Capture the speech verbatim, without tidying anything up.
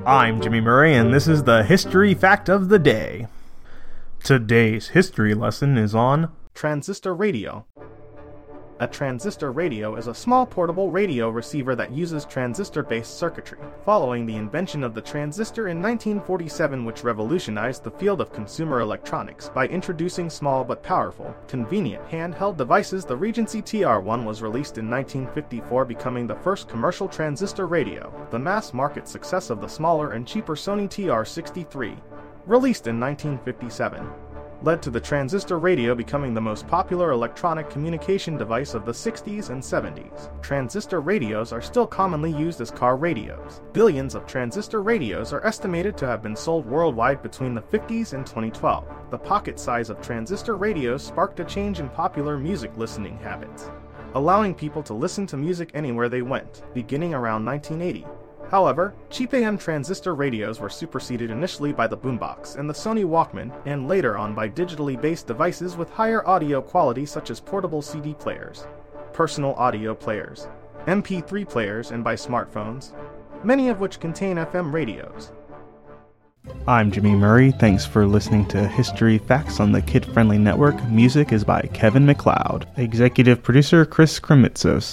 I'm Jimmy Murray, and this is the History Fact of the Day. Today's history lesson is on transistor radio. A transistor radio is a small portable radio receiver that uses transistor-based circuitry, following the invention of the transistor in nineteen forty-seven, which revolutionized the field of consumer electronics by introducing small but powerful, convenient handheld devices. The Regency T R one was released in nineteen fifty-four, becoming the first commercial transistor radio. The mass-market success of the smaller and cheaper Sony T R sixty-three, released in nineteen fifty-seven, led to the transistor radio becoming the most popular electronic communication device of the sixties and seventies. Transistor radios are still commonly used as car radios. Billions of transistor radios are estimated to have been sold worldwide between the fifties and twenty twelve. The pocket size of transistor radios sparked a change in popular music listening habits, allowing people to listen to music anywhere they went, beginning around nineteen eighty. However, cheap A M transistor radios were superseded initially by the boombox and the Sony Walkman, and later on by digitally based devices with higher audio quality such as portable C D players, personal audio players, M P three players, and by smartphones, many of which contain F M radios. I'm Jimmy Murray. Thanks for listening to History Facts on the Kid Friendly Network. Music is by Kevin MacLeod. Executive producer Chris Kremitzos.